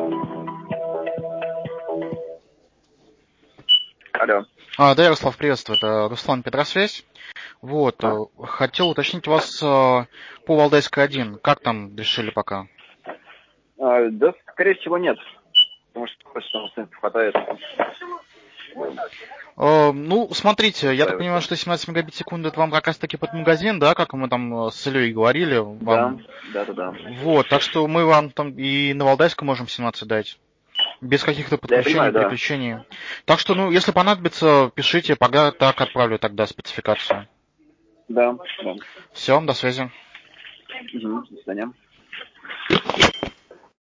Алло. Да, Ярослав, приветствую. Это Руслан, Петросвязь. Вот, хотел уточнить вас по Валдайской 1. Как там решили пока? Да, скорее всего, нет. Потому что там хватает. Ну, смотрите, я так понимаю, что 17 мегабит в секунду это вам как раз таки под магазин, да, как мы там с Ильей говорили? Вам... Да. Вот, так что мы вам там и на Валдайском можем 17 дать. Без каких-то подключений, переключений. Так что, ну, если понадобится, пишите, пока так отправлю тогда спецификацию. Да. Все, до связи. До свидания.